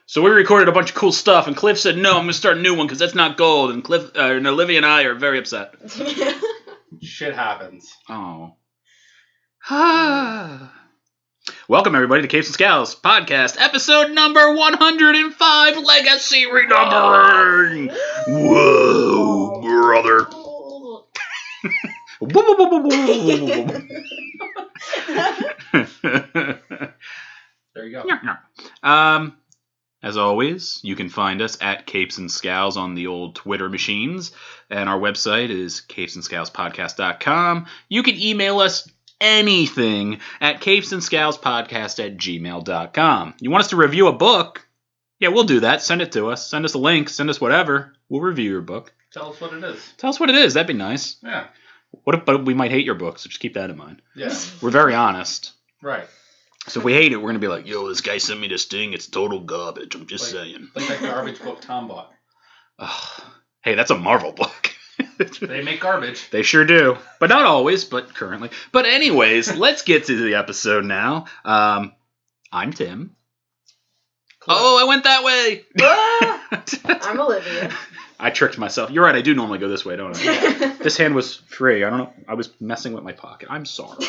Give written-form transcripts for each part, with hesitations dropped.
So we recorded a bunch of cool stuff, and Cliff said, no, I'm going to start a new one because that's not gold. And Olivia and I are very upset. Shit happens. Oh. Welcome, everybody, to Capes and Scowls podcast, episode number 105, Legacy Renumbering. Whoa, brother. There you go. As always, you can find us at Capes and Scowls on the old Twitter machines, and our website is capesandscowlspodcast.com. You can email us anything at capesandscowlspodcast@gmail.com. You want us to review a book? Yeah, we'll do that. Send it to us. Send us a link. Send us whatever. We'll review your book. Tell us what it is. Tell us what it is. That'd be nice. Yeah. But we might hate your book, so just keep that in mind. Yeah. We're very honest. Right. So if we hate it, we're going to be like, yo, this guy sent me this thing. It's total garbage. I'm just saying. Like that garbage book Tom bought. Hey, that's a Marvel book. They make garbage. They sure do. But not always, but currently. But anyways, let's get to the episode now. I'm Tim. Cliff. Oh, I went that way. I'm Olivia. I tricked myself. You're right, I do normally go this way, don't I? This hand was free. I don't know. I was messing with my pocket. I'm sorry.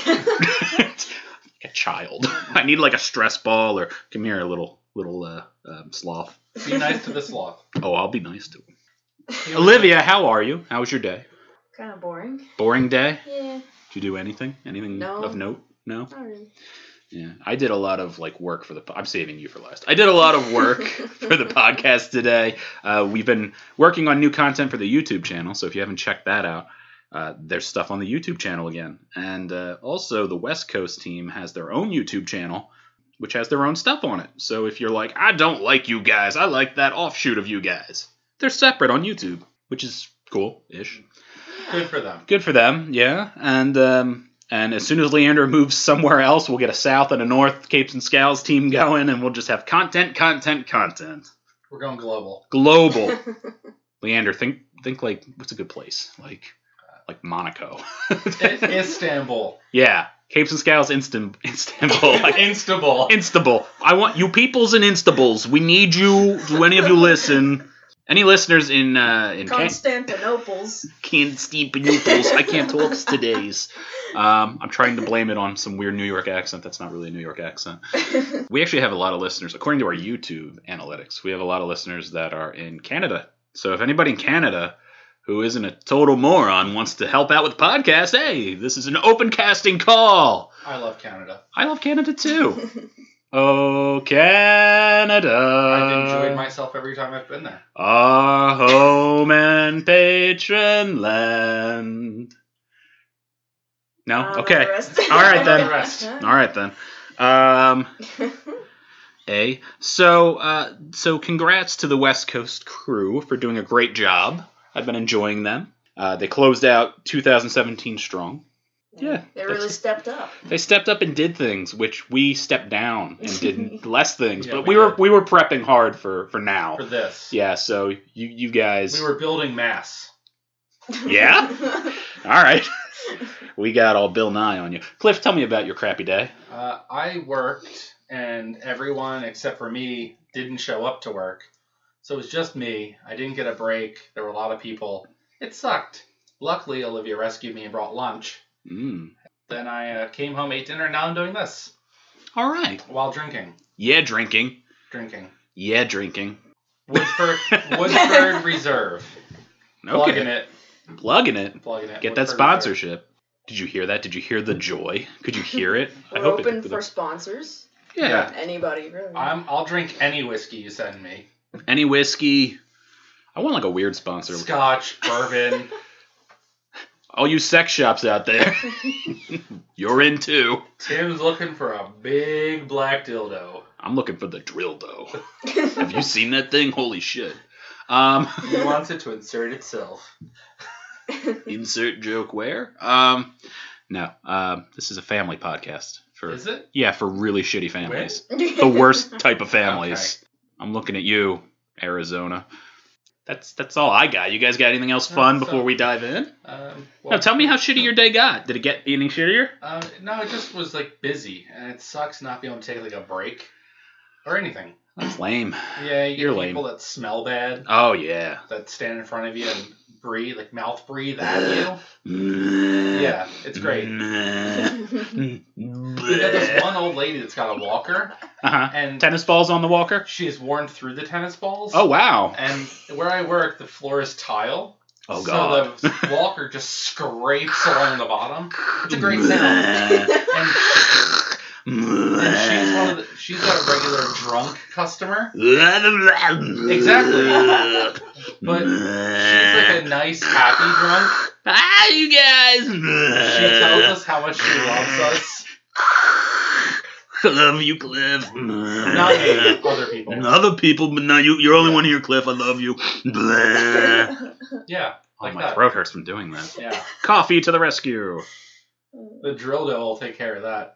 A child. I need like a stress ball or come here, a little sloth. Be nice to the sloth. Oh, I'll be nice to him. Olivia, how are you? How was your day? Kind of boring. Boring day? Yeah. Did you do anything? Anything of note? No? Not really. Yeah, I did a lot of work for I'm saving you for last. I did a lot of work for the podcast today. We've been working on new content for the YouTube channel, so if you haven't checked that out, there's stuff on the YouTube channel again. And also the West Coast team has their own YouTube channel, which has their own stuff on it. So if you're like, I don't like you guys, I like that offshoot of you guys, they're separate on YouTube, which is cool-ish. Good for them. Good for them, yeah. And as soon as Leander moves somewhere else, we'll get a South and a North Capes and Scowls team going, and we'll just have content. We're going global. Global. Leander, think like, what's a good place? Like Monaco. Istanbul. Yeah. Capes and Scowls, Istanbul. Instable. I want you peoples in Instables. We need you. Do any of you listen? Any listeners in Constantinople's. Constantinople's. I can't talk today's. I'm trying to blame it on some weird New York accent. That's not really a New York accent. We actually have a lot of listeners, according to our YouTube analytics. We have a lot of listeners that are in Canada. So if anybody in Canada who isn't a total moron wants to help out with the podcast, hey, this is an open casting call. I love Canada. I love Canada too. Oh, Canada. I've enjoyed myself every time I've been there. Our home and patron land. No? Okay. All right then. All right then. So congrats to the West Coast crew for doing a great job. I've been enjoying them. They closed out 2017 strong. Yeah. They really stepped up. They stepped up and did things, which we stepped down and did less things. Yeah, but we were prepping hard for now. For this. Yeah, so you guys... We were building mass. Yeah? All right. We got all Bill Nye on you. Cliff, tell me about your crappy day. I worked, and everyone except for me didn't show up to work. So it was just me. I didn't get a break. There were a lot of people. It sucked. Luckily, Olivia rescued me and brought lunch. Then I came home, ate dinner, and now I'm doing this. All right. While drinking. Yeah, drinking. Yeah, drinking. Woodford Reserve. Okay. Plugging it. Get Woodford that sponsorship. Reserve. Did you hear that? Did you hear the joy? Could you hear it? We're open for sponsors. Yeah. Anybody, really. I'll drink any whiskey you send me. Any whiskey. I want like a weird sponsor. Scotch, bourbon. All you sex shops out there, you're in too. Tim's looking for a big black dildo. I'm looking for the dildo. Have you seen that thing? Holy shit. He wants it to insert itself. Insert joke where? No. This is a family podcast. Is it? Yeah, for really shitty families. The worst type of families. Okay. I'm looking at you, Arizona. That's all I got. You guys got anything else fun before we dive in? No, tell me how shitty your day got. Did it get any shittier? No, it just was busy, and it sucks not being able to take a break or anything. That's lame. Yeah, you You're get lame. people that smell bad, Oh, yeah. that stand in front of you and breathe, like mouth breathe at you. Yeah, it's great. We got this one old lady that's got a walker, and tennis balls on the walker? she has worn through the tennis balls. Oh, wow. And where I work, the floor is tile. Oh, God. So the walker just scrapes along the bottom. It's a great sound. And she's got a regular drunk customer. Exactly. But she's like a nice, happy drunk. Hi, you guys. She tells us how much she loves us. I love you, Cliff. Not you, other people. Other people, but not you. You're the only one here, Cliff. I love you. Yeah, like my that. throat hurts from doing that. Yeah. Coffee to the rescue. The drill dough will take care of that.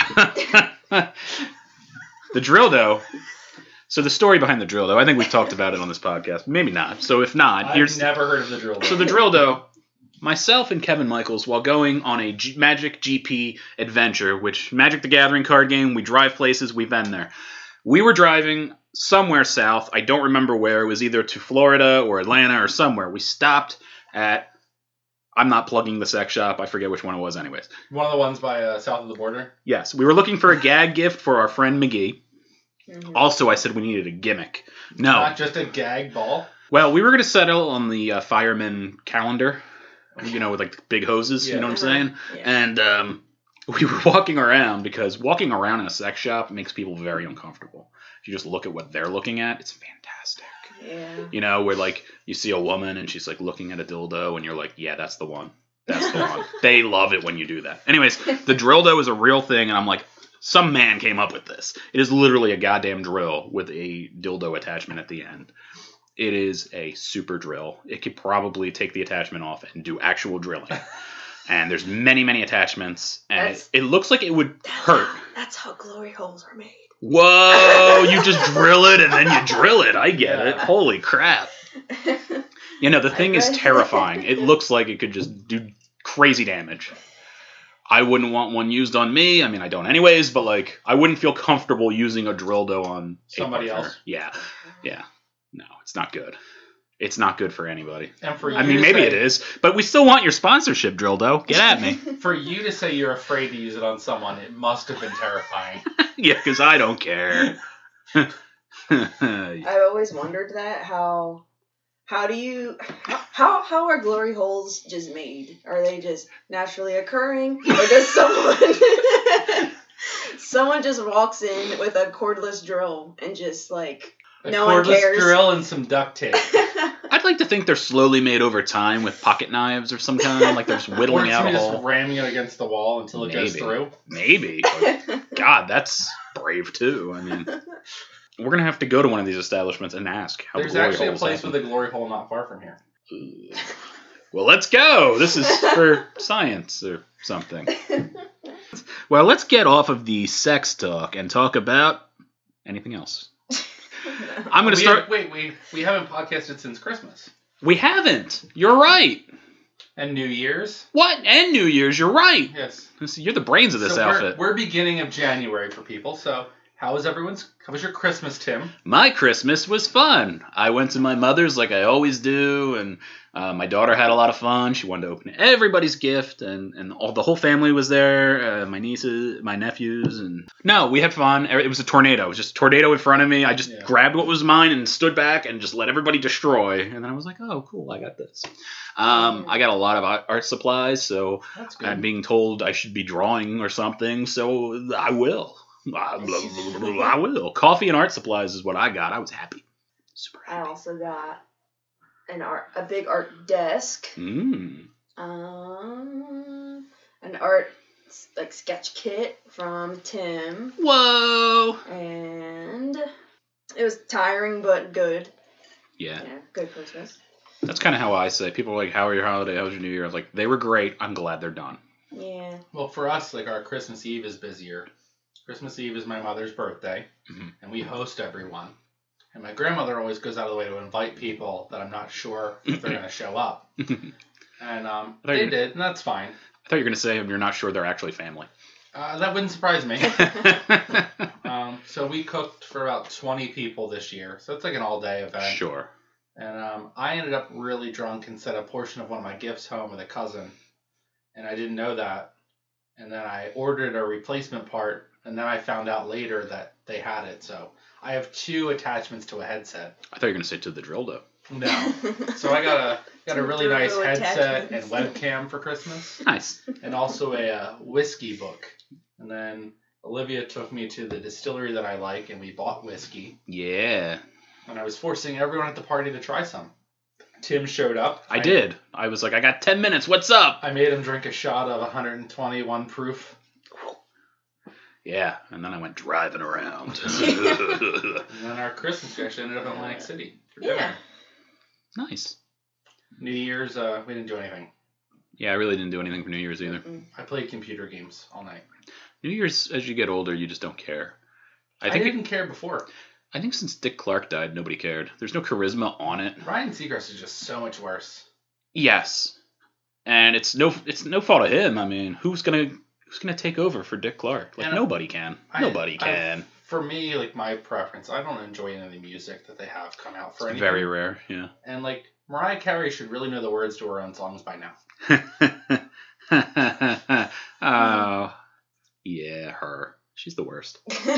The drill dough. So the story behind the drill dough, I think we've talked about it on this podcast. Maybe not. So if not, I've never heard of the drill dough. So the drill dough, myself and Kevin Michaels, while going on a Magic GP adventure, which Magic the Gathering card game, we drive places, we've been there. We were driving somewhere south. I don't remember where. It was either to Florida or Atlanta or somewhere. We stopped at, I'm not plugging the sex shop. I forget which one it was anyways. One of the ones by south of the border? Yes. We were looking for a gag gift for our friend McGee. Mhm. Also, I said we needed a gimmick. No. Not just a gag ball? Well, we were going to settle on the fireman calendar, you know, with like big hoses, Yeah. you know what I'm saying? Yeah. And we were walking around because walking around in a sex shop makes people very uncomfortable. If you just look at what they're looking at, it's fantastic. Yeah. You know, where like you see a woman and she's like looking at a dildo and you're like, yeah, that's the one. That's the one. They love it when you do that. Anyways, the drill dough is a real thing, and I'm like, some man came up with this. It is literally a goddamn drill with a dildo attachment at the end. It is a super drill. It could probably take the attachment off and do actual drilling. And there's many, many attachments, and it looks like it would hurt. That's how glory holes are made. Whoa, you just drill it and then you drill it. I get it. Yeah. Holy crap. You know, the thing is terrifying. It looks like it could just do crazy damage. I wouldn't want one used on me. I mean, I don't anyways, but like, I wouldn't feel comfortable using a drill dough on Somebody partner. else. Yeah. No, it's not good. It's not good for anybody. And for you I mean, to maybe say, it is, but we still want your sponsorship, drill dough. Get at me. For you to say you're afraid to use it on someone, it must have been terrifying. Yeah, because I don't care. I've always wondered that how are glory holes just made? Are they just naturally occurring, or does someone just walks in with a cordless drill and just like A no one cordless cares? drill and some duct tape. I'd like to think they're slowly made over time with pocket knives or some kind, like they're just Or whittling it's out a just hole. ramming it against the wall until it goes Maybe. through. Maybe. But God, that's brave too. I mean, we're gonna have to go to one of these establishments and ask how There's the glory actually a holes place happen. with a glory hole not far from here. Well, let's go. This is for science or something. Well, let's get off of the sex talk and talk about anything else. I'm going to start. We haven't podcasted since Christmas. We haven't. You're right. And New Year's. What? And New Year's. You're right. Yes. You're the brains of this So outfit. We're beginning of January for people, so how was your Christmas, Tim? My Christmas was fun. I went to my mother's like I always do, and my daughter had a lot of fun. She wanted to open everybody's gift, and the whole family was there. My nieces, my nephews, and no, we had fun. It was a tornado. It was just a tornado in front of me. I just grabbed what was mine and stood back and just let everybody destroy. And then I was like, oh, cool, I got this. I got a lot of art supplies, so That's good. I'm being told I should be drawing or something, so I will. I will. Coffee and art supplies is what I got. I was happy. Super I happy. also got a big art desk. Mm. An art like sketch kit from Tim, Whoa. and it was tiring but good. Yeah. Good Christmas. That's kind of how I say. People are like, how are your holiday? How was your New Year? I was like, they were great. I'm glad they're done. Yeah. Well, for us, like our Christmas Eve is busier. Christmas Eve is my mother's birthday, and we host everyone. And my grandmother always goes out of the way to invite people that I'm not sure if they're going to show up. And they did, and that's fine. I thought you were going to say you're not sure they're actually family. That wouldn't surprise me. So we cooked for about 20 people this year. So it's like an all-day event. Sure. And I ended up really drunk and sent a portion of one of my gifts home with a cousin. And I didn't know that. And then I ordered a replacement part. And then I found out later that they had it. So I have 2 attachments to a headset. I thought you were going to say to the dildo. No. So I got a really nice headset and attachments. webcam for Christmas. Nice. And also a whiskey book. And then Olivia took me to the distillery that I like, and we bought whiskey. Yeah. And I was forcing everyone at the party to try some. Tim showed up. I did. I was like, I got 10 minutes. What's up? I made him drink a shot of 121 proof. Yeah. And then I went driving around. And then our Christmas actually ended up in Atlantic City for dinner. Yeah. Nice. New Year's, we didn't do anything. Yeah, I really didn't do anything for New Year's either. I played computer games all night. New Year's, as you get older, you just don't care. I didn't care before. I think since Dick Clark died, nobody cared. There's no charisma on it. Ryan Seacrest is just so much worse. Yes, and it's no fault of him. I mean, who's gonna take over for Dick Clark? Like, And nobody can. Nobody can. For me, like, my preference, I don't enjoy any of the music that they have come out for It's anything. very rare. Yeah. And, like, Mariah Carey should really know the words to her own songs by now. Oh, yeah, her. She's the worst.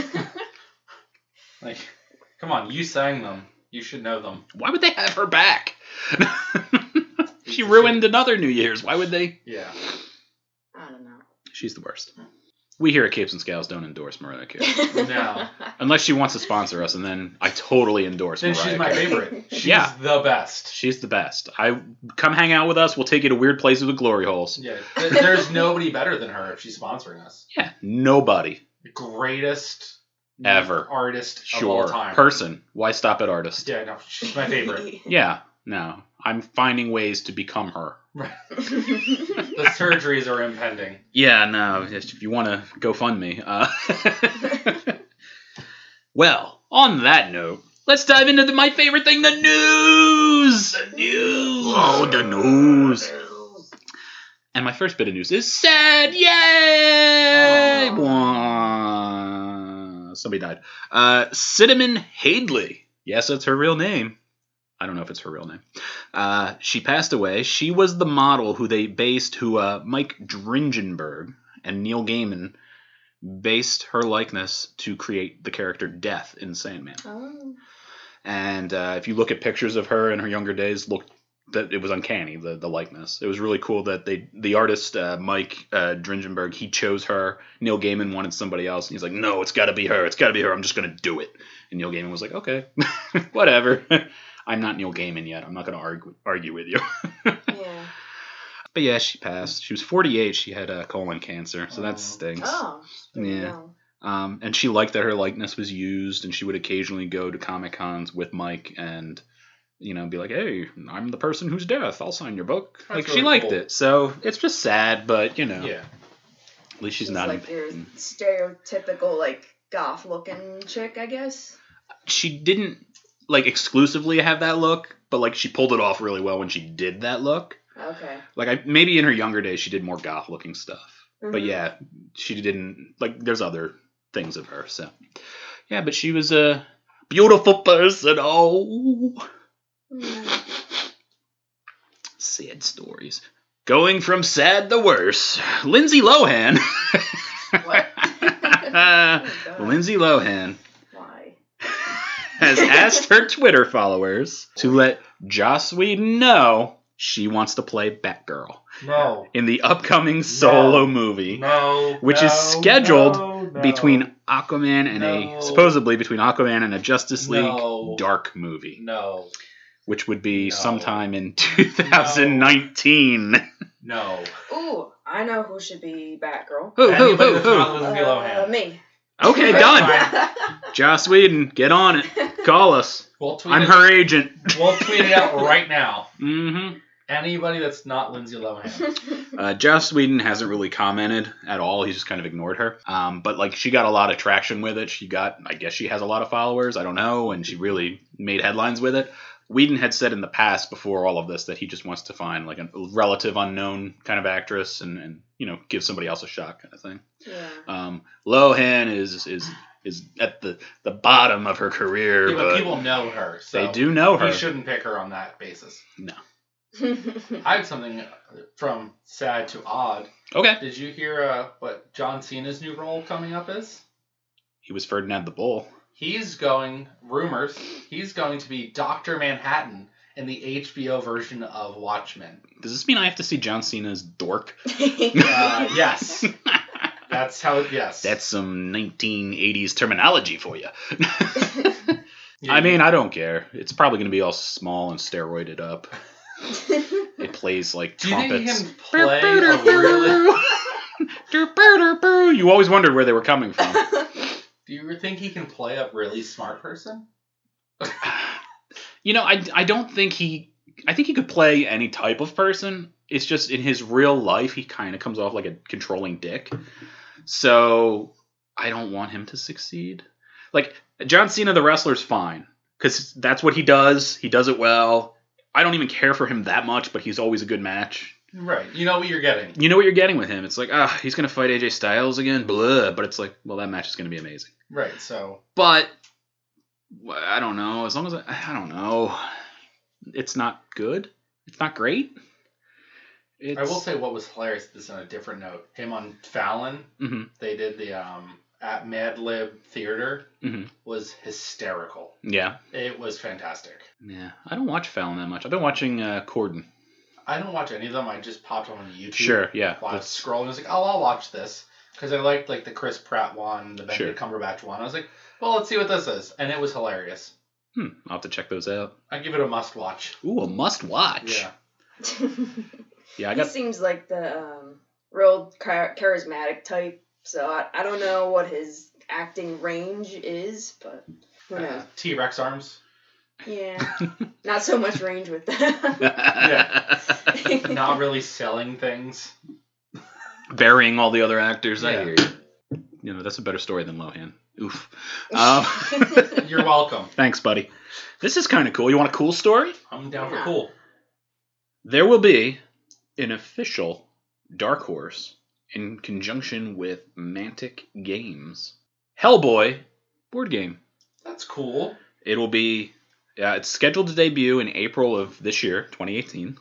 Like, come on, you sang them. You should know them. Why would they have her back? She Piece of ruined another New Year's. Why would they? Yeah. I don't know. She's the worst. We here at Capes and Scales don't endorse Mariah Carey. No. Unless she wants to sponsor us, and then I totally endorse Then Mariah she's my Carey. favorite. She's Yeah. the best. She's the best. Come hang out with us. We'll take you to weird places with glory holes. Yeah. There's nobody better than her if she's sponsoring us. Yeah, nobody. The greatest Ever. artist of Sure. all time. Person. Why stop at artist? Yeah, no, she's my favorite. Yeah, no. I'm finding ways to become her. The surgeries are impending. Yeah, no. If you want to go fund me. Well, on that note, let's dive into my favorite thing, the news! The news! Oh, the news! And my first bit of news is sad. Yay! Wah. Somebody died. Cinnamon Hadley. Yes, that's her real name. I don't know if it's her real name. She passed away. She was the model who Mike Dringenberg and Neil Gaiman based her likeness to create the character Death in Sandman. Oh. And if you look at pictures of her in her younger days, that it was uncanny, the likeness. It was really cool that the artist Mike Dringenberg, he chose her. Neil Gaiman wanted somebody else, and he's like, no, it's got to be her. It's got to be her. I'm just gonna do it. And Neil Gaiman was like, okay, whatever. I'm not Neil Gaiman yet. I'm not gonna argue with you. Yeah. But yeah, she passed. She was 48. She had colon cancer, so that stinks. Oh. Yeah. And she liked that her likeness was used, and she would occasionally go to Comic Cons with Mike and, be like, hey, I'm the person who's Death. I'll sign your book. That's she really liked cool. it. So it's just sad, but, Yeah. at least she's not like in your pain. stereotypical, like, goth-looking chick, I guess. She didn't, exclusively have that look, but, she pulled it off really well when she did that look. Okay. Maybe in her younger days she did more goth-looking stuff. Mhm. But yeah, she didn't, there's other things of her, so. Yeah, but she was a beautiful person. Oh. Mm. Sad stories. Going from sad to worse. Lindsay Lohan. What? Oh, God. Lindsay Lohan Why? has asked her Twitter followers to let Joss Whedon know she wants to play Batgirl No. in the upcoming Solo movie, No. which is scheduled between Aquaman and No. supposedly between Aquaman and a Justice League No. Dark movie, No. which would be No. sometime in 2019. No. Ooh, I know who should be Batgirl. Who? Anybody that's not Lindsay Lohan. Me. Okay, done. Joss Whedon, get on it. Call us. We'll tweet I'm it. her agent. We'll tweet it out right now. Mm-hmm. Anybody that's not Lindsay Lohan. Joss Whedon hasn't really commented at all. He's just kind of ignored her. But she got a lot of traction with it. I guess she has a lot of followers. I don't know. And she really made headlines with it. Whedon had said in the past before all of this that he just wants to find like a relative unknown kind of actress and give somebody else a shot kind of thing. Yeah. Lohan is at the bottom of her career, Yeah, but people know her. So they do know her. He shouldn't pick her on that basis. No. I had something from sad to odd. Okay. Did you hear what John Cena's new role coming up is? He was Ferdinand the Bull. He's going to be Dr. Manhattan in the HBO version of Watchmen. Does this mean I have to see John Cena's dork? Yes. That's how it, yes. That's some 1980s terminology for you. Yeah. I mean, I don't care. It's probably going to be all small and steroided up. It plays like Do you trumpets. think he can play a really... You always wondered where they were coming from. Do you think he can play a really smart person? I don't think he... I think he could play any type of person. It's just in his real life, he kind of comes off like a controlling dick. So I don't want him to succeed. Like, John Cena, the wrestler's fine. Because that's what he does. He does it well. I don't even care for him that much, but he's always a good match. Right. You know what you're getting. You know what you're getting with him. It's like, he's going to fight AJ Styles again? Blah. But it's like, well, that match is going to be amazing. Right, so... But, I don't know. As long as I don't know. It's not good. It's not great. I will say what was hilarious, this on a different note. Him on Fallon, Mm-hmm. they did the at Mad Lib Theater, Mm-hmm. was hysterical. Yeah. It was fantastic. Yeah. I don't watch Fallon that much. I've been watching Corden. I don't watch any of them. I just popped on YouTube. Sure, yeah. While I was scrolling, I was like, I'll watch this. Because I liked like the Chris Pratt one, the Benedict Cumberbatch one. I was like, well, let's see what this is. And it was hilarious. I'll have to check those out. I give it a must watch. Ooh, a must watch. Yeah. Yeah, He seems like the real charismatic type, so I don't know what his acting range is, but who knows. T-Rex arms. Yeah, not so much range with that. Yeah. Not really selling things. Burying all the other actors. Yeah. I hear you. That's a better story than Lohan. Oof. You're welcome. Thanks, buddy. This is kind of cool. You want a cool story? I'm down for cool. There will be an official Dark Horse in conjunction with Mantic Games Hellboy board game. That's cool. It will be, it's scheduled to debut in April of this year, 2018.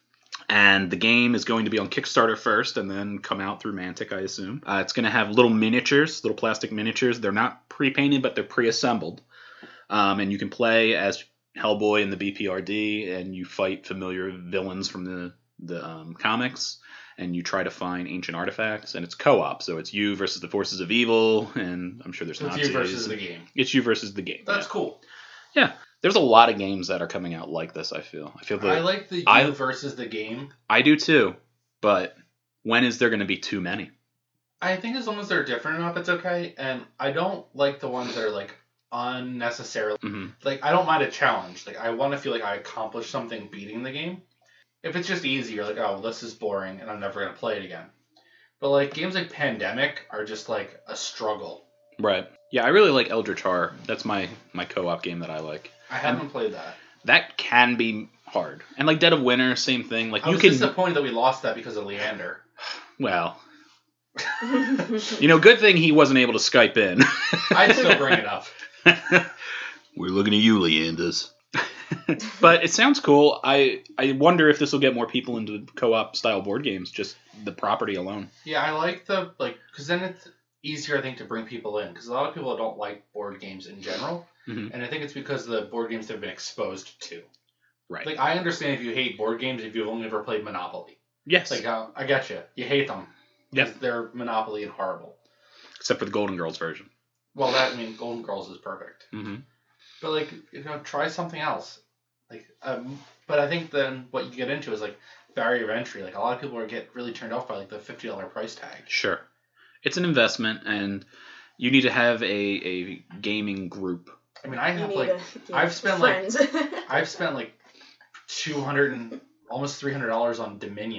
And the game is going to be on Kickstarter first and then come out through Mantic, I assume. It's going to have little miniatures, little plastic miniatures. They're not pre-painted, but they're pre-assembled. And you can play as Hellboy in the BPRD, and you fight familiar villains from the comics, and you try to find ancient artifacts, and it's co-op, so it's you versus the forces of evil, and I'm sure there's Nazis. It's you versus the game. It's you versus the game. That's cool. Yeah. There's a lot of games that are coming out like this, I feel. I like the you versus the game. I do too, but when is there going to be too many? I think as long as they're different enough, it's okay, and I don't like the ones that are like unnecessarily... Mm-hmm. Like, I don't mind a challenge. Like, I want to feel like I accomplished something beating the game. If it's just easy, you're like, oh, this is boring, and I'm never going to play it again. But, like, games like Pandemic are just, like, a struggle. Right. Yeah, I really like Eldritch Horror. That's my co-op game that I like. I haven't played that. That can be hard. And, like, Dead of Winter, same thing. Like, I was disappointed that we lost that because of Leander. Well... good thing he wasn't able to Skype in. I'd still bring it up. We're looking at you, Leanders. But it sounds cool. I wonder if this will get more people into co-op style board games, just the property alone. Yeah, I like because then it's easier, I think, to bring people in. Because a lot of people don't like board games in general. Mm-hmm. And I think it's because the board games they've been exposed to. Right. Like, I understand if you hate board games if you've only ever played Monopoly. Yes. Like, I get you. You hate them. Yep. They're Monopoly and horrible. Except for the Golden Girls version. Well, Golden Girls is perfect. Mm-hmm. But, like, try something else. Like, but I think then what you get into is, like, barrier of entry. Like, a lot of people get really turned off by, like, the $50 price tag. Sure. It's an investment, and you need to have a gaming group. I mean, I have, like, I've spent, like, $200 and almost $300 on Dominion.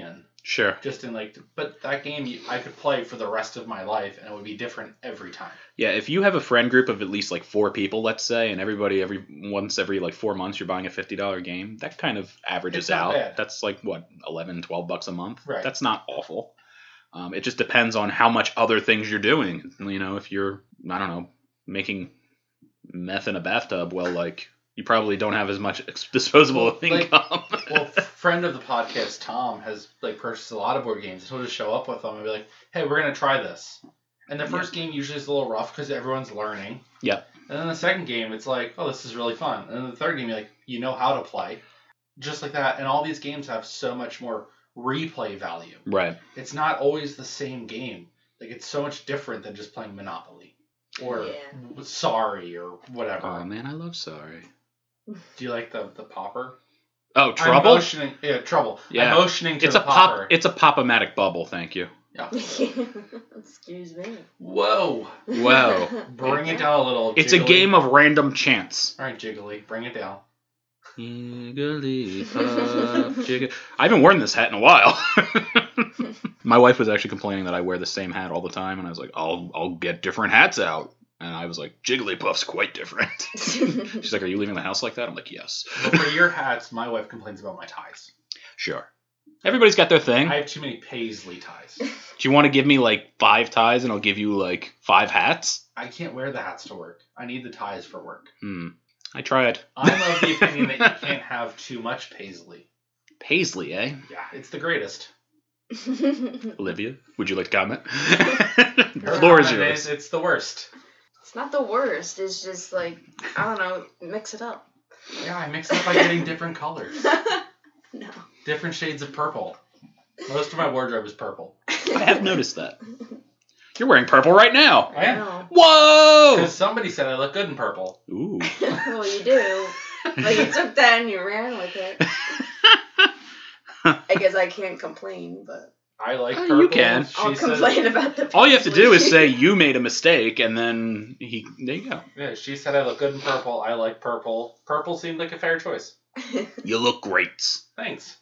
Sure. Just in but that game I could play for the rest of my life, and it would be different every time. Yeah, if you have a friend group of at least like 4 people, let's say, and everybody every like 4 months you're buying a $50 game, that kind of averages It's not out. bad. That's like what, $11-12 a month. Right. That's not awful. It just depends on how much other things you're doing. You know, if you're, I don't know, making meth in a bathtub, well, like, you probably don't have as much disposable income. Well, friend of the podcast, Tom, has purchased a lot of board games. So he'll just show up with them and be like, "Hey, we're gonna try this." And the first game usually is a little rough because everyone's learning. Yep. And then the second game, it's like, "Oh, this is really fun." And then the third game, you're like, you know how to play, just like that. And all these games have so much more replay value. Right. It's not always the same game. Like, it's so much different than just playing Monopoly or Sorry or whatever. Oh man, I love Sorry. Do you like the popper? Oh, Trouble? Trouble. Yeah. I'm motioning to It's the a popper. It's a pop-o-matic bubble, thank you. Yeah. Excuse me. Whoa. Wow. Bring it down a little. It's a Jiggly. game of random chance. All right, Jiggly, bring it down. Jigglypuff, jiggle. I haven't worn this hat in a while. My wife was actually complaining that I wear the same hat all the time, and I was like, I'll get different hats out. And I was like, Jigglypuff's quite different. She's like, are you leaving the house like that? I'm like, yes. Well, for your hats, my wife complains about my ties. Sure. Everybody's got their thing. I have too many paisley ties. Do you want to give me like 5 ties and I'll give you like 5 hats? I can't wear the hats to work. I need the ties for work. I tried. I'm of the opinion that you can't have too much paisley. Paisley, eh? Yeah, it's the greatest. Olivia, would you like to comment? The Her floor is comment yours. It's the worst. It's not the worst. It's just like, I don't know, mix it up. Yeah, I mix it up by getting different colors. No. Different shades of purple. Most of my wardrobe is purple. I have noticed that. You're wearing purple right now. I am. No. Whoa! Because somebody said I look good in purple. Ooh. Well, you do. Like, you took that and you ran with it. I guess I can't complain, but I like Oh, purple. you can. I'll She complain about the All you have to do is paisley. say you made a mistake, and then there you go. Yeah, she said I look good in purple. I like purple. Purple seemed like a fair choice. You look great. Thanks.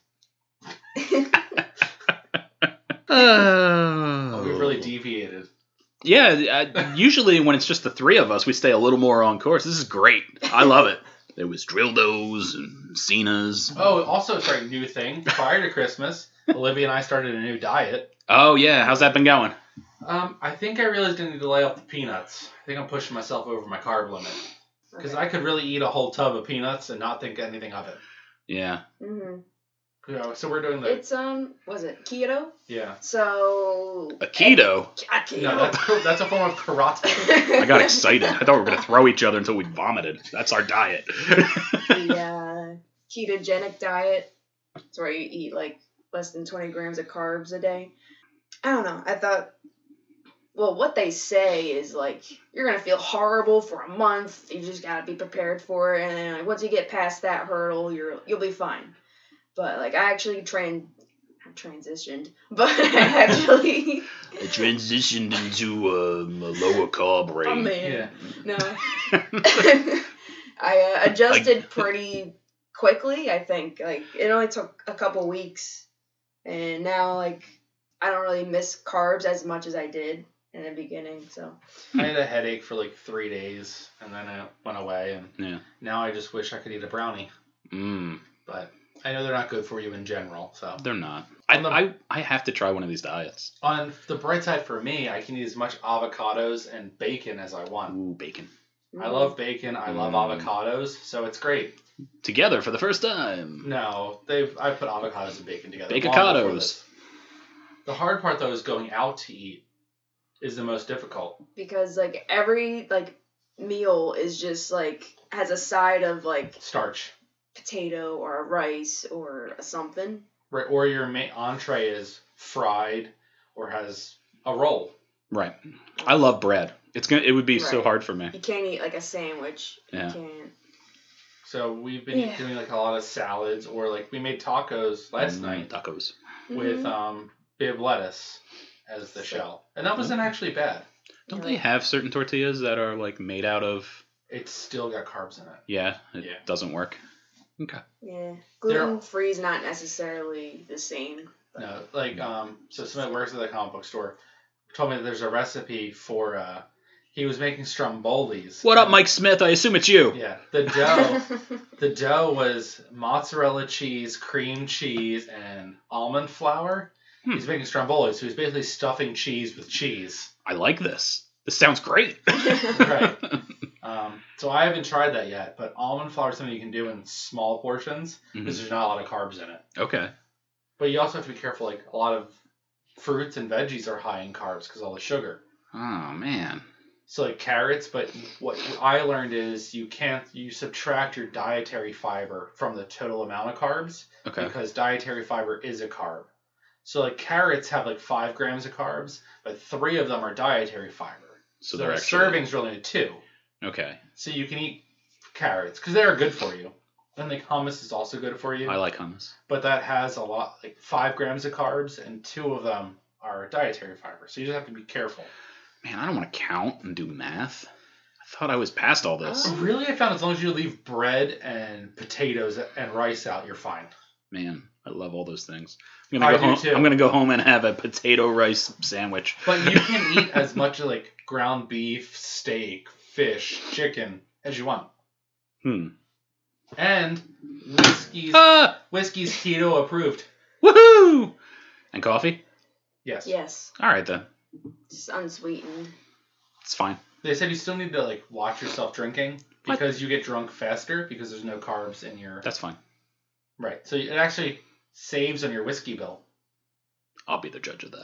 Oh, We've really deviated. Yeah, usually when it's just the 3 of us, we stay a little more on course. This is great. I love it. There was Drildos and Cenas. Oh, also, sorry, new thing. Prior to Christmas, Olivia and I started a new diet. Oh, yeah. How's that been going? I think I realized I need to lay off the peanuts. I think I'm pushing myself over my carb limit. Because I could really eat a whole tub of peanuts and not think anything of it. Yeah. Mm-hmm. You know, so we're doing the... It's, was it keto? Yeah. So... A keto? Keto. No, that's a form of karate. I got excited. I thought we were going to throw each other until we vomited. That's our diet. The ketogenic diet. It's where you eat like less than 20 grams of carbs a day. I don't know. I thought, well, what they say is like you're gonna feel horrible for a month. You just gotta be prepared for it, and then like once you get past that hurdle, you'll be fine. But like I actually transitioned, but I actually I transitioned into a lower carb rate. oh man, Yeah. no. I adjusted pretty quickly, I think. Like, it only took a couple weeks. And now, like, I don't really miss carbs as much as I did in the beginning, so. I had a headache for like 3 days, and then it went away, and Yeah. now I just wish I could eat a brownie. But I know they're not good for you in general, so. They're not. On the- I have to try one of these diets. On the bright side for me, I can eat as much avocados and bacon as I want. Ooh, bacon. I love bacon. I love avocados, so it's great. Together for the first time. No, I put avocados and bacon together. long Baconados. before this. The hard part though is going out to eat is the most difficult. Because, like, every, like, meal is just, like, has a side of, like, Starch. potato or a rice or something. Right, or your main entree is fried or has a roll. Right. I love bread. It would be so Right. hard for me. You can't eat, like, a sandwich. Yeah. You can't. So we've been doing like a lot of salads, or like we made tacos last night Tacos. with bib lettuce as the shell, and that wasn't actually bad. Don't they have certain tortillas that are like made out of? It's still got carbs in it. Yeah, it Yeah. doesn't work. Okay. Yeah. Gluten free is not necessarily the same. No, like so somebody works at the comic book store told me that there's a recipe for he was making strombolis. What up, Mike Smith? I assume it's you. Yeah, the dough was mozzarella cheese, cream cheese, and almond flour. He's making strombolis, so he's basically stuffing cheese with cheese. I like this. This sounds great. Right. So I haven't tried that yet, but almond flour is something you can do in small portions because there's not a lot of carbs in it. Okay. But you also have to be careful. Like a lot of fruits and veggies are high in carbs because of all the sugar. Oh man. So like carrots, but what I learned is you subtract your dietary fiber from the total amount of carbs. Okay. Because dietary fiber is a carb. So like carrots have like 5 grams of carbs, but 3 of them are dietary fiber. So the they're actually... serving's really 2. Okay. So you can eat carrots because they are good for you. And like hummus is also good for you. I like hummus. But that has a lot, like 5 grams of carbs, and 2 of them are dietary fiber. So you just have to be careful. Man, I don't want to count and do math. I thought I was past all this. Really, I found as long as you leave bread and potatoes and rice out, you're fine. Man, I love all those things. I do too. I'm gonna go home and have a potato rice sandwich. But you can eat as much like ground beef, steak, fish, chicken as you want. And whiskey's keto approved. Woohoo! And coffee? Yes. Yes. All right then. Just unsweetened. It's fine. They said you still need to like watch yourself drinking because you get drunk faster because there's no carbs in your. That's fine. Right. So it actually saves on your whiskey bill. I'll be the judge of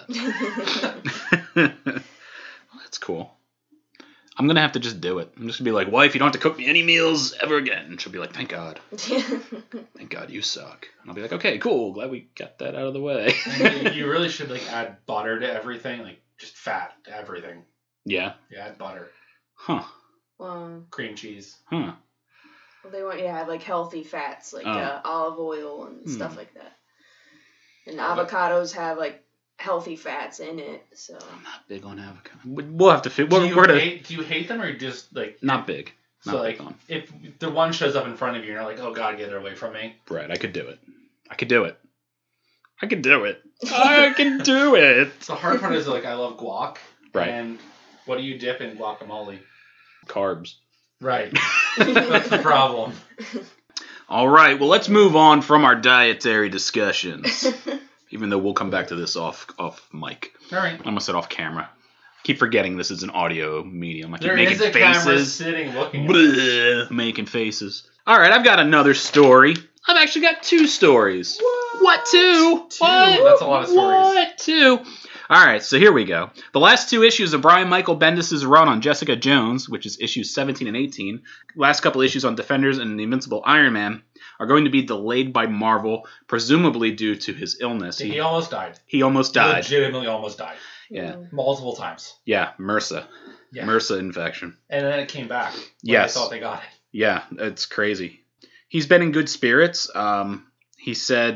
that. Well, that's cool. I'm going to have to just do it. I'm just going to be like, wife, you don't have to cook me any meals ever again. And she'll be like, thank God. Thank God you suck. And I'll be like, okay, cool. Glad we got that out of the way. And you really should like add butter to everything. Like just fat to everything. Yeah? Yeah, add butter. Huh. Well, cream cheese. Huh. They want you to have like healthy fats, like olive oil and stuff like that. And avocados have like healthy fats in it, so. I'm not big on avocado. We'll have to fit. Do you hate them or just like? Not big. Not so big like, on. if the one shows up in front of you, and you're like, oh God, get it away from me. Right, I could do it. I could do it. I can do it. The hard part is like I love guac. Right. And what do you dip in guacamole? Carbs. Right. That's the problem. All right, well, let's move on from our dietary discussions. Even though we'll come back to this off mic. All right. I almost said off camera. Keep forgetting this is an audio medium. I keep There making is a faces. camera sitting looking at Bleh, making faces. All right, I've got another story. I've actually got 2 stories. What 2? 2? That's a lot of stories. What 2? All right, so here we go. The last 2 issues of Brian Michael Bendis' run on Jessica Jones, which is issues 17 and 18, last couple issues on Defenders and the Invincible Iron Man, are going to be delayed by Marvel, presumably due to his illness. He almost died. He almost died. Legitimately almost died. Yeah. Multiple times. Yeah, MRSA. Yeah. MRSA infection. And then it came back. Yes. They thought they got it. Yeah, it's crazy. He's been in good spirits. He said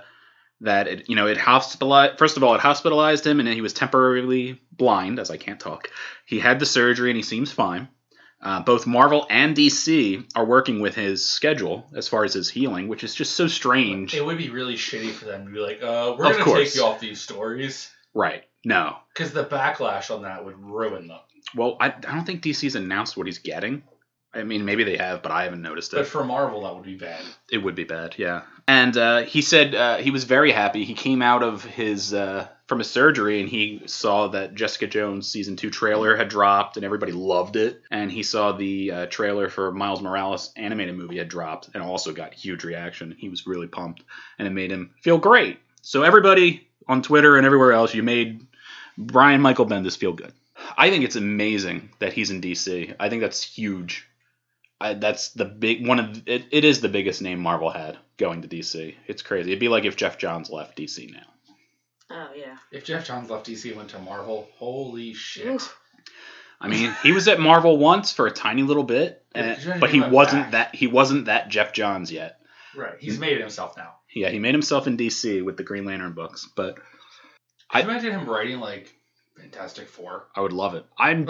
that it hospitalized. First of all, it hospitalized him, and then he was temporarily blind, as I can't talk. He had the surgery, and he seems fine. Both Marvel and DC are working with his schedule as far as his healing, which is just so strange. It would be really shitty for them to be like, we're going to take you off these stories. Right. No. Because the backlash on that would ruin them. Well, I don't think DC's announced what he's getting. I mean, maybe they have, but I haven't noticed it. But for Marvel, that would be bad. It would be bad, yeah. And he said he was very happy. He came out of from his surgery, and he saw that Jessica Jones Season 2 trailer had dropped, and everybody loved it. And he saw the trailer for Miles Morales animated movie had dropped, and also got huge reaction. He was really pumped, and it made him feel great. So everybody on Twitter and everywhere else, you made Brian Michael Bendis feel good. I think it's amazing that he's in DC. I think that's huge. That's the big one of it. It is the biggest name Marvel had going to DC. It's crazy. It'd be like if Jeff Johns left DC now. Oh yeah. If Jeff Johns left DC and went to Marvel, holy shit. Oof. I mean, he was at Marvel once for a tiny little bit, but he wasn't that Jeff Johns yet. Right. He's made it himself now. Yeah, he made himself in DC with the Green Lantern books, but Can you imagine him writing like Fantastic Four? I would love it. I'm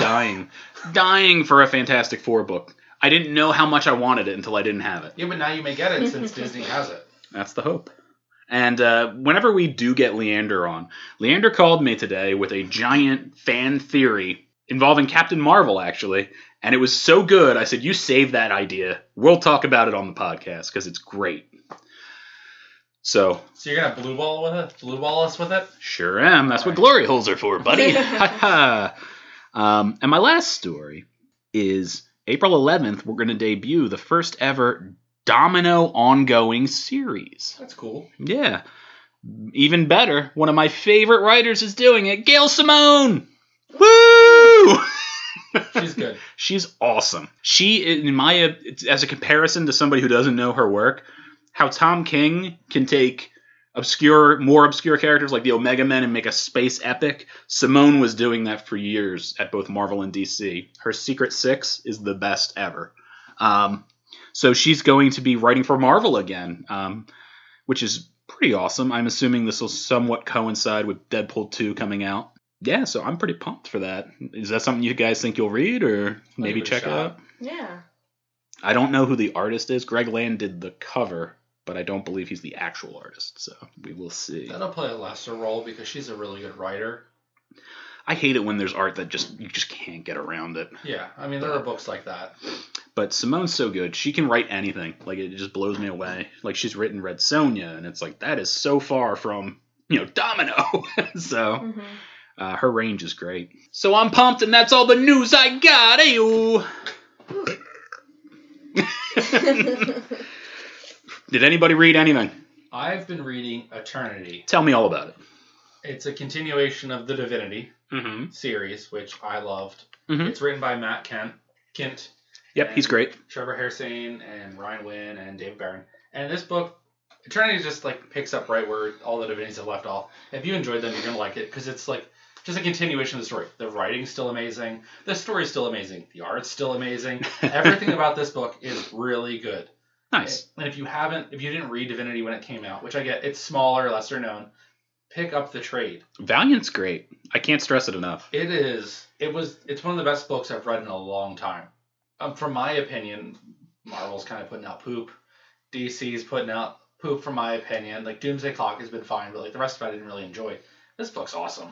dying for a Fantastic Four book. I didn't know how much I wanted it until I didn't have it. Yeah, but now you may get it since Disney has it. That's the hope. And whenever we do get Leander on, Leander called me today with a giant fan theory involving Captain Marvel, actually. And it was so good, I said, you save that idea. We'll talk about it on the podcast, because it's great. So you're going to blue ball us with it? Sure am. That's what glory holes are for, buddy. And my last story is April 11th, we're going to debut the first ever Domino ongoing series. That's cool. Yeah. Even better, one of my favorite writers is doing it, Gail Simone. Woo! She's good. She's awesome. She, as a comparison to somebody who doesn't know her work, how Tom King can take more obscure characters like the Omega Men and make a space epic. Simone was doing that for years at both Marvel and DC. Her Secret Six is the best ever. So she's going to be writing for Marvel again, which is pretty awesome. I'm assuming this will somewhat coincide with Deadpool 2 coming out. Yeah, so I'm pretty pumped for that. Is that something you guys think you'll read or maybe check out? Yeah. I don't know who the artist is. Greg Land did the cover, but I don't believe he's the actual artist, so we will see. That'll play a lesser role because she's a really good writer. I hate it when there's art that you just can't get around it. Yeah, I mean, there are books like that. But Simone's so good. She can write anything. Like, it just blows me away. Like, she's written Red Sonja, and it's like, that is so far from, Domino. So, her range is great. So I'm pumped, and that's all the news I got. Ayo! Did anybody read anything? I've been reading Eternity. Tell me all about it. It's a continuation of the Divinity series, which I loved. It's written by Matt Kint. Yep, he's great. Trevor Hairsine and Ryan Wynn and Dave Barron. And this book, Eternity just picks up right where all the Divinities have left off. If you enjoyed them, you're going to like it because it's just a continuation of the story. The writing's still amazing. The story's still amazing. The art's still amazing. Everything about this book is really good. Nice. And if you didn't read Divinity when it came out, which I get, it's smaller, lesser known, pick up the trade. Valiant's great. I can't stress it enough. It's one of the best books I've read in a long time. From my opinion, Marvel's kind of putting out poop. DC's putting out poop, from my opinion. Doomsday Clock has been fine, but the rest of it I didn't really enjoy. This book's awesome.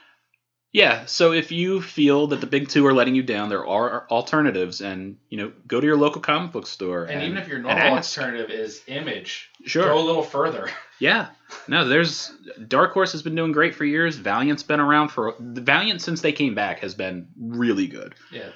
Yeah, so if you feel that the big two are letting you down, there are alternatives, and go to your local comic book store. And even if your normal alternative is Image, go a little further. Yeah, no, there's Dark Horse has been doing great for years. Valiant's been around Valiant since they came back has been really good. Yeah,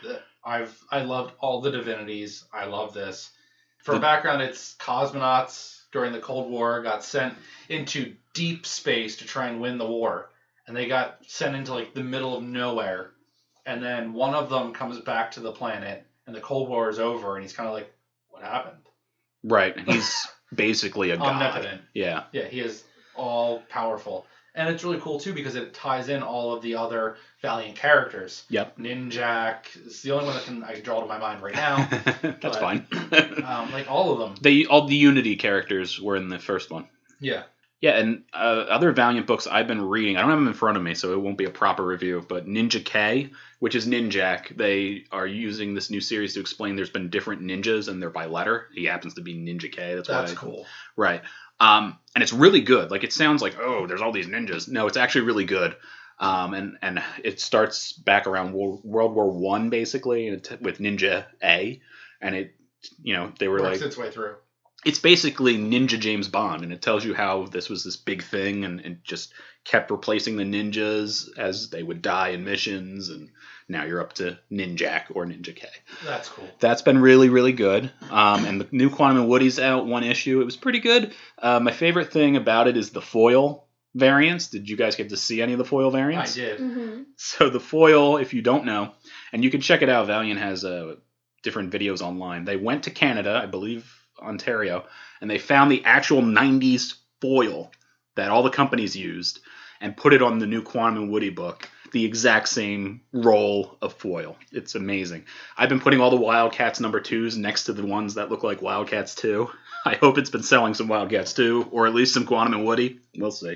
I loved all the Divinities. I love this. For background, it's cosmonauts during the Cold War got sent into deep space to try and win the war. And they got sent into the middle of nowhere. And then one of them comes back to the planet and the Cold War is over and he's kind of like, what happened? Right. He's basically a god. Omnipotent. Yeah. Yeah, he is all powerful. And it's really cool too because it ties in all of the other Valiant characters. Yep. Ninjak is the only one that I can draw to my mind right now. That's fine. All of them. All the Unity characters were in the first one. Yeah. Yeah, and other Valiant books I've been reading, I don't have them in front of me, so it won't be a proper review, but Ninja K, which is Ninjak, they are using this new series to explain there's been different ninjas, and they're by letter. He happens to be Ninja K. That's cool. Right. And it's really good. It sounds like, oh, there's all these ninjas. No, it's actually really good. And it starts back around World War I, basically, with Ninja A, and it, they were works its way through. It's basically Ninja James Bond, and it tells you how this was this big thing and just kept replacing the ninjas as they would die in missions, and now you're up to Ninjak or Ninja K. That's cool. That's been really, really good. And the new Quantum and Woody's out, one issue. It was pretty good. My favorite thing about it is the foil variants. Did you guys get to see any of the foil variants? I did. Mm-hmm. So the foil, if you don't know, and you can check it out, Valiant has different videos online. They went to Canada, I believe, Ontario, and they found the actual 90s foil that all the companies used and put it on the new Quantum and Woody book, the exact same roll of foil. It's amazing. I've been putting all the Wildcats number 2s next to the ones that look like Wildcats 2. I hope it's been selling some Wildcats 2, or at least some Quantum and Woody. We'll see.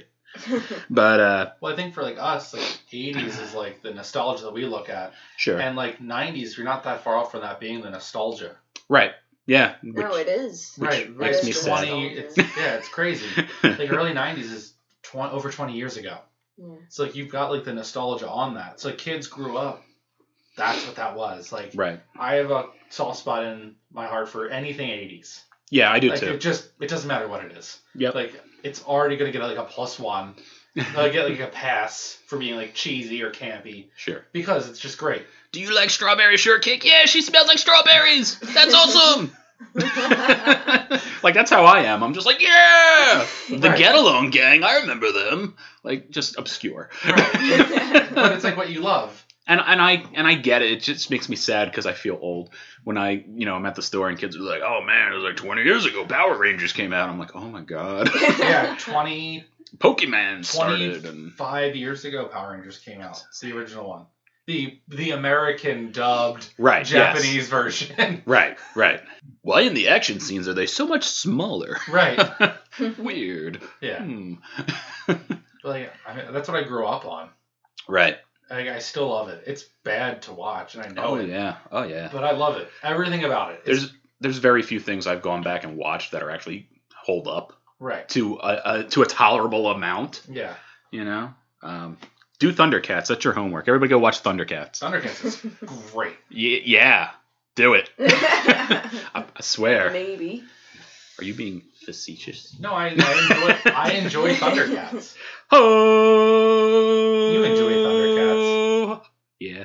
But well, I think for us, 80s is the nostalgia that we look at. Sure. And 90s, you're not that far off from that being the nostalgia. Right. Yeah. No, it is. Right. makes me It's sad. 20. It's crazy. Like early 90s is over 20 years ago. Yeah. So like you've got like the nostalgia on that. So like kids grew up. That's what that was. Like Right. I have a soft spot in my heart for anything 80s. Yeah, I do Like too. it doesn't matter what it is. Yep. Like it's already gonna get like a +1. I get like a pass for being like cheesy or campy Sure. because it's just great. Do you like strawberry shortcake? Yeah, she smells like strawberries. That's awesome. Like that's how I am. I'm just like, yeah, the Right. Get Along Gang. I remember them. Like just obscure. Right. But it's like what you love. And I get it. It just makes me sad because I feel old when I'm at the store and kids are like, oh man, it was like 20 years ago Power Rangers came out. I'm like, oh my god. Yeah, 25 Pokemon started and years ago Power Rangers came out. It's the original one. The American dubbed right, Japanese yes. version. Right. Why in the action scenes are they so much smaller? Right. Weird. Yeah. But Like that's what I grew up on. right. Like, I still love it. It's bad to watch, and I know it. Oh yeah. But I love it. Everything about it. There's very few things I've gone back and watched that are actually hold up Right. to a tolerable amount. Yeah. You know. Do Thundercats. That's your homework. Everybody go watch Thundercats. Thundercats is great. Yeah. Do it. I swear. Maybe. Are you being facetious? No, I enjoy Thundercats. Oh. You enjoy Thundercats. Yeah.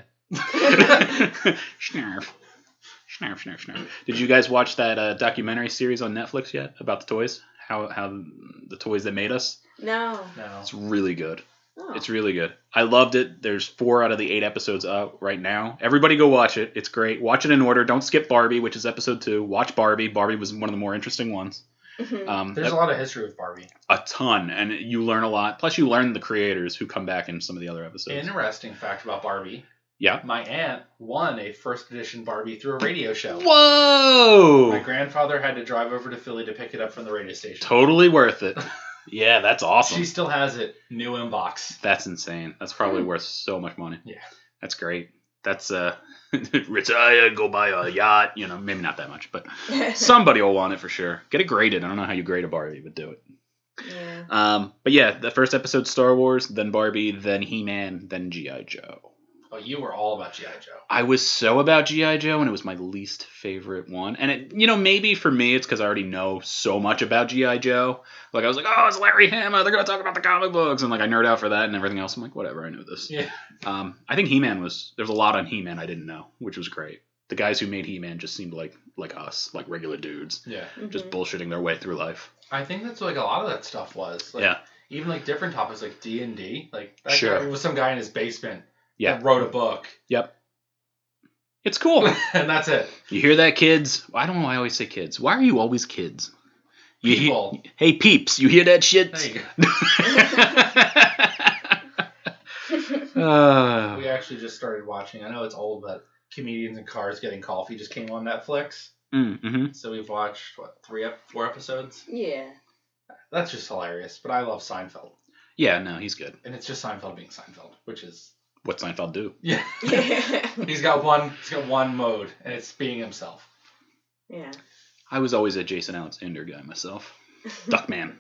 Snarf. Did you guys watch that documentary series on Netflix yet about the toys? How the toys that made us? No. No. It's really good. Oh. It's really good. I loved it. There's 4 out of the 8 episodes out right now. Everybody go watch it. It's great. Watch it in order. Don't skip Barbie, which is episode 2. Watch Barbie. Barbie was one of the more interesting ones. There's a lot of history with Barbie. A ton, and you learn a lot. Plus, you learn the creators who come back in some of the other episodes. Interesting fact about Barbie. Yeah. My aunt won a first edition Barbie through a radio show. Whoa! My grandfather had to drive over to Philly to pick it up from the radio station. Totally worth it. Yeah, that's awesome. She still has it, new in box. That's insane. That's probably worth so much money. Yeah. That's great. That's retire, go buy a yacht. Maybe not that much, but somebody will want it for sure. Get it graded. I don't know how you grade a Barbie, but do it. Yeah. But yeah, the first episode Star Wars, then Barbie, then He-Man, then G.I. Joe. Oh, you were all about G.I. Joe. I was so about G.I. Joe, and it was my least favorite one. And it, maybe for me, it's because I already know so much about G.I. Joe. Like, I was like, oh, it's Larry Hama. They're going to talk about the comic books. And, like, I nerd out for that and everything else. I'm like, whatever, I know this. Yeah. I think He-Man there's a lot on He-Man I didn't know, which was great. The guys who made He-Man just seemed like us, like regular dudes. Yeah. Just bullshitting their way through life. I think that's what, like, a lot of that stuff was. Like, Yeah. Even, like, different topics, like D&D. Like, that Sure. guy was some guy in his basement Yeah. that wrote a book. Yep. It's cool. And that's it. You hear that, kids? I don't know why I always say kids. Why are you always kids? People. Hey, peeps, you hear that shit? There you Uh, go. We actually just started watching. I know it's old, but Comedians in Cars Getting Coffee just came on Netflix. mm-hmm. So we've watched, 4 episodes? Yeah. That's just hilarious. But I love Seinfeld. Yeah, no, he's good. And it's just Seinfeld being Seinfeld, which is... What Seinfeld do? Yeah. He's got one mode, and it's being himself. Yeah. I was always a Jason Alexander guy myself. Duckman.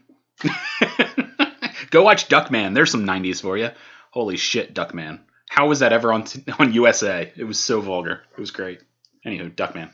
Go watch Duckman. There's some 90s for you. Holy shit, Duckman. How was that ever on USA? It was so vulgar. It was great. Anywho, Duckman.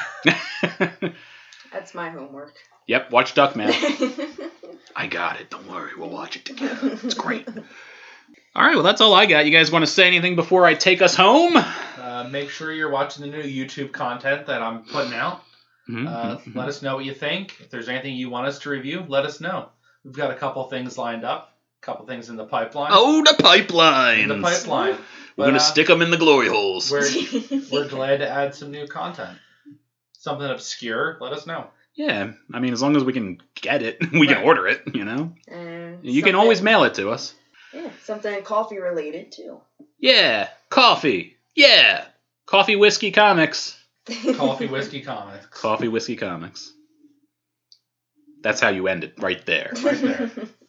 That's my homework. Yep, watch Duckman. I got it. Don't worry. We'll watch it together. It's great. All right, well, that's all I got. You guys want to say anything before I take us home? Make sure you're watching the new YouTube content that I'm putting out. Mm-hmm. Let us know what you think. If there's anything you want us to review, let us know. We've got a couple things lined up, a couple things in the pipeline. Oh, the pipelines. In the pipeline. We're going to stick them in the glory holes. We're glad to add some new content. Something obscure, let us know. Yeah, I mean, as long as we can get it, we can order it, You can always mail it to us. Yeah, something coffee related too. Yeah, coffee. Yeah, coffee, whiskey, comics. Coffee, whiskey, comics. Coffee, whiskey, comics. That's how you end it, right there. Right there.